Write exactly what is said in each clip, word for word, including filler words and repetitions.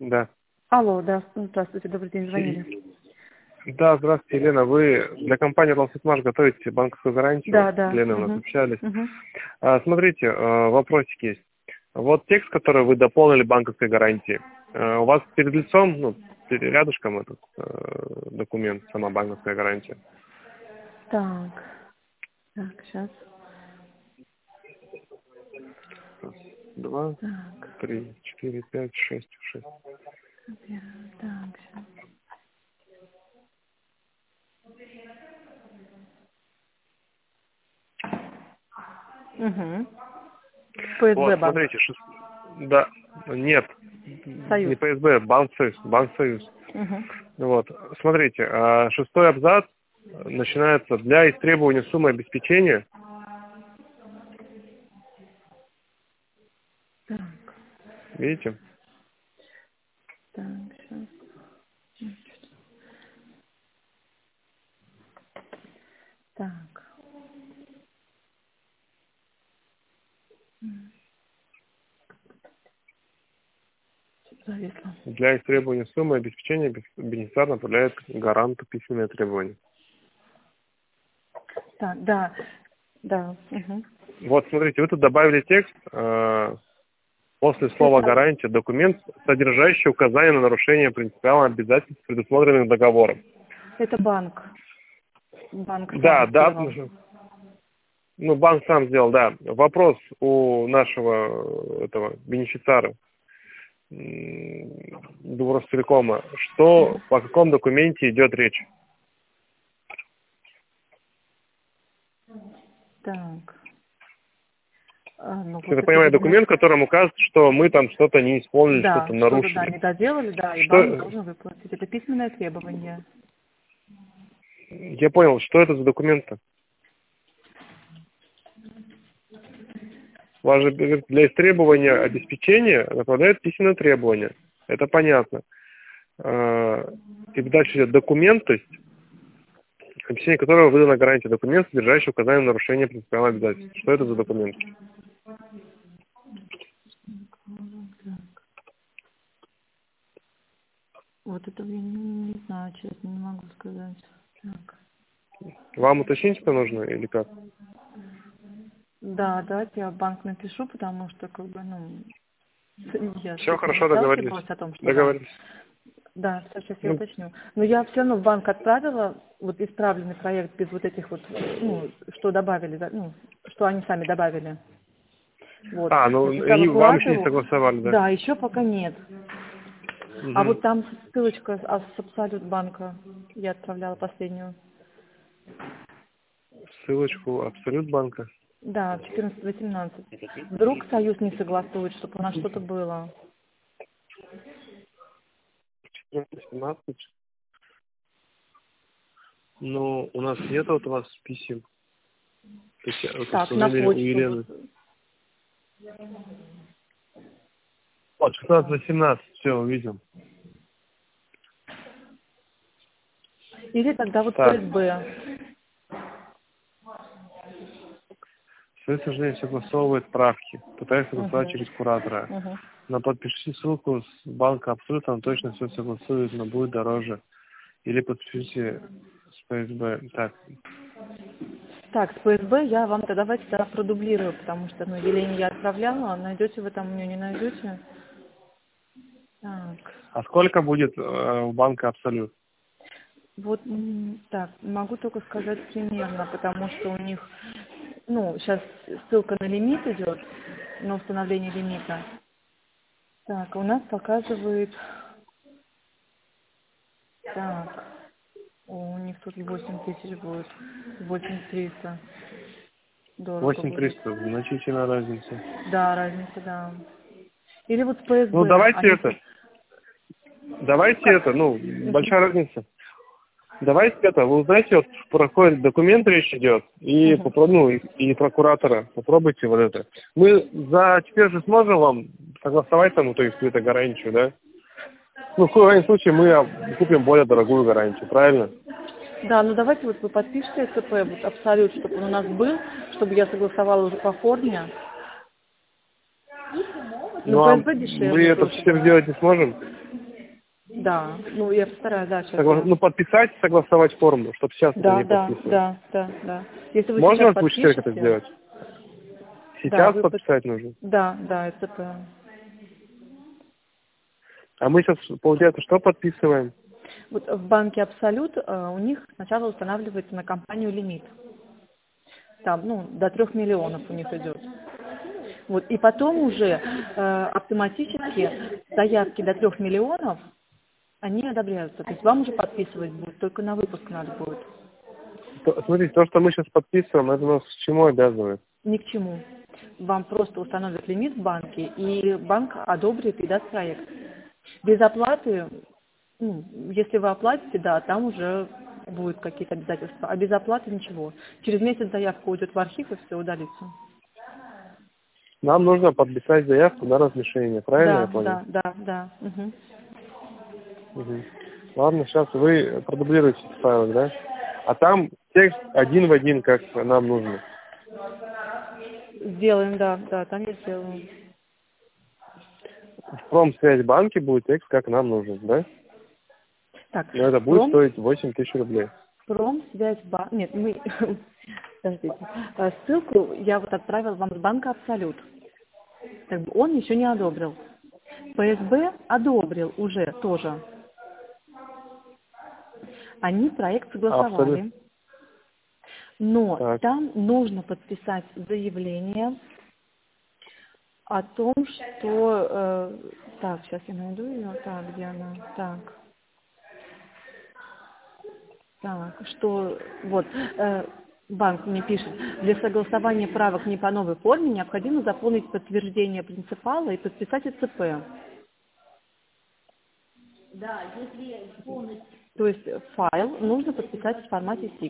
Да. Алло, да, здравствуйте, добрый день, звонили. Да, здравствуйте, Елена. Вы для компании «Ролситмаш» готовите банковскую гарантию? Да, да. С Леной у нас Угу. общались. Угу. А, смотрите, а, вопросик есть. Вот текст, который вы дополнили банковской гарантии. А, у вас перед лицом, ну, перед- рядышком этот а, документ, сама банковская гарантия. Так, так, сейчас. Раз, два, Так, три, четыре, пять, шесть, шесть. первый, так, сейчас. Угу. Вот, ПСБ банк, смотрите, шест... да, нет, Союз. не ПСБ, Банк Союз, Банк Союз. Угу. Вот, смотрите, а, шестой абзац начинается: для истребования суммы обеспечения. Так, Видите? так, сейчас. Так. М, Зависло. Для истребования суммы обеспечения бес- бенефициар направляет гаранту письменное требование. Так, да, да. Угу. Вот, смотрите, вы тут добавили текст, э, после слова «гарантия» документ, содержащий указание на нарушение принципиальных обязательств, предусмотренных договором. Это банк. Банк Да, сам да, сделал. ну, банк сам сделал, да. Вопрос у нашего э, этого бенефициара, Ростелекома, что, по каком документе идет речь? Так. А, ну, Я вот так это понимаю, видно. документ, которым указывает, что мы там что-то не исполнили, Да, что-то что-то, да, нарушили. не доделали, да, и банк Что, должен выплатить. Это письменное требование. я понял, что это за документ-то? У вас же для истребования обеспечения направляют письменное требование. Это понятно. А, И дальше идет документ, то есть обеспечение которого выдана гарантия. Документ, содержащий указание на нарушение принципиальных обязательств. Что это за документ? Так. Вот это я не, не знаю, честно, не могу сказать. Так. Вам уточнить это нужно или как? Да, давайте я в банк напишу, потому что, как бы, ну, я Все, честно не хорошо, договорились. сталкивалась о том, что да. Договорились. Да, сейчас я Ну, уточню. Но я все равно в банк отправила вот исправленный проект без вот этих вот, ну, что добавили, да, ну, что они сами добавили. Вот. а, ну Написала и вам еще не Куратору. согласовали, да? Да, еще пока нет. А Угу. вот там ссылочка а, с Абсолют банка. Я отправляла последнюю. Ссылочку Абсолют банка. Да, четырнадцать восемнадцать. Вдруг Союз не согласует, чтобы у нас что-то было. семнадцать. Ну, у нас нет от вас писем. То есть, э, Так, просто на у почту. Елены. Вот. Вот, шестнадцать восемнадцать, все, увидел. Или тогда вот Так, ПСБ. Союз, к сожалению, согласовывает правки. Пытается согласовать Угу. через куратора. Угу. Но подпишите ссылку с банка Абсолют, он точно все согласует, но будет дороже. Или подпишите с ПСБ. Так, Так, с ПСБ я вам тогда давайте тогда продублирую, потому что, ну, Елене я отправляла, найдете вы там у нее, не найдете. Так, а сколько будет э, у банка Абсолют? вот, м, так, могу только сказать примерно, потому что у них, ну, сейчас ссылка на лимит идет, на установление лимита. Так, у нас показывает, так, о, у них тут восемь тысяч будет, восемь триста, дорого восемь будет. триста, значительная разница. Да, разница, да. Или вот с Ну, ПСБ, давайте они, это, давайте как? это, ну, большая разница. Давайте это, вы узнаете, вот про какой документ речь идет, и, Мгм. попро- ну, и, и прокуратора, попробуйте вот это. Мы за теперь же сможем вам согласовать там, то есть какую-то гарантию, да? Ну, в крайнем случае мы а, купим более дорогую гарантию, правильно? Да, ну давайте вот вы подпишите СП, вот абсолют, чтобы он у нас был, чтобы я согласовала уже по форме. Ну, Ну, а ПСБ мы дешевле это тоже, теперь да. сделать не сможем. Да, ну я постараюсь, да, сейчас. Согла... Я... Ну, подписать, согласовать форму, чтобы сейчас да, это не да, подписывать. да, да, да. Если вы Можно сейчас в случае подпишете... это сделать? Сейчас да, вы подписать под... нужно? Да, да, это правильно. А мы сейчас, получается, что подписываем? Вот в банке Абсолют э, у них сначала устанавливается на компанию лимит. Там, ну, до трех миллионов у них идет. Вот, и потом уже э, автоматически заявки до трех миллионов, они одобряются. То есть вам уже подписывать будет, только на выпуск надо будет. То, смотрите, то, что мы сейчас подписываем, это нас к чему обязывает? Ни к чему. Вам просто установят лимит в банке, и банк одобрит и даст проект. Без оплаты, ну, если вы оплатите, да, там уже будут какие-то обязательства. А без оплаты ничего. Через месяц заявка уйдет в архив, и все удалится. Нам нужно подписать заявку на размещение, правильно я Да, понял? да, да, да. Угу. Угу. Ладно, сейчас вы продублируете файл, да? А там текст один в один, как нам нужно. Сделаем, да, да, там я сделаю. В Промсвязьбанке будет текст, как нам нужен, да? Так, Но это будет пром, стоить восемь тысяч рублей. Промсвязьбанк, нет, мы, подождите, Э, ссылку я вот отправила вам с банка Абсолют. Как бы он еще не одобрил. ПСБ одобрил уже тоже. Они проект Абсолютно. согласовали, но Так. там нужно подписать заявление о том, что... э, так, сейчас я найду ее. Так, где она? Так. Так, что... Вот. э, банк мне пишет, для согласования правок не по новой форме необходимо заполнить подтверждение принципала и подписать ЭЦП. Да, если полностью... То есть файл нужно подписать в формате сик.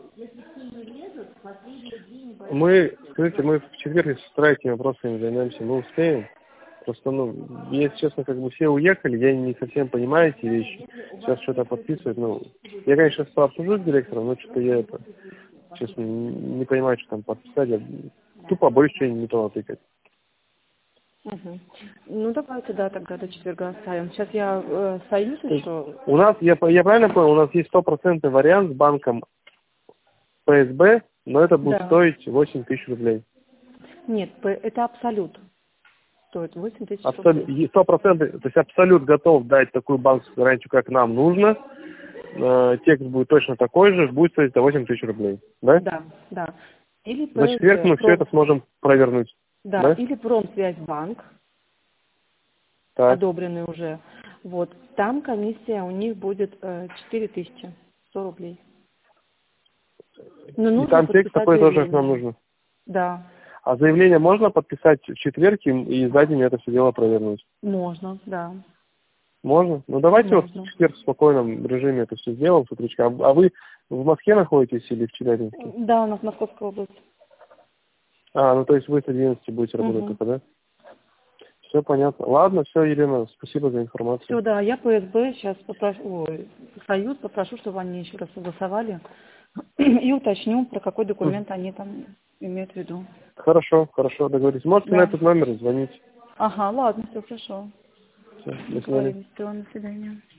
Мы, скажите, мы в четверг с утра этими вопросами займемся, мы успеем? Просто, ну, если честно, как бы все уехали, я не совсем понимаю эти вещи. Сейчас что-то подписывать, ну, я, конечно, сейчас пообсужу с директором, но что-то я это, честно, не, не понимаю, что там подписать. Я тупо боюсь что-нибудь не то натыкать. Угу. Ну, давайте, да, тогда до четверга оставим. Сейчас я э, союз еще... У нас, я, я правильно понял, у нас есть стопроцентный вариант с банком ПСБ, но это будет Да. стоить восемь тысяч рублей. Нет, п- это абсолют. Стоит восемь тысяч Абсолют, рублей. сто процентов, то есть Абсолют готов дать такую банковскую гарантию, как нам нужно. Э, текст будет точно такой же, будет стоить восемь тысяч рублей. Да? Да, да. Или На четверг мы ПСБ, все это пром... сможем провернуть. да, Да? или Промсвязьбанк, Так. одобренный уже. Вот, там комиссия у них будет э, четыре тысячи сто рублей. Но И нужно там текст подписать такой тоже, как нам заявление. нужно. Да, А заявление можно подписать в четверг и, и за день это все дело провернуть? можно, да. Можно? Ну давайте вот Можно. в четверг в спокойном режиме это все сделаем с утречка. А, а вы в Москве находитесь или в Челябинске? Да, у нас Московская область. А, ну то есть вы с одиннадцати будете работать Угу. только, да? Все понятно. Ладно, все, Елена, спасибо за информацию. Все, да, я ПСБ сейчас попрошу, ой, Союз попрошу, чтобы они еще раз согласовали и уточню, про какой документ они там имеют в виду. Хорошо, хорошо, договорились. Можете Да. на этот номер звонить. Ага, ладно, все хорошо. Все, до свидания. Договорились, все, до свидания.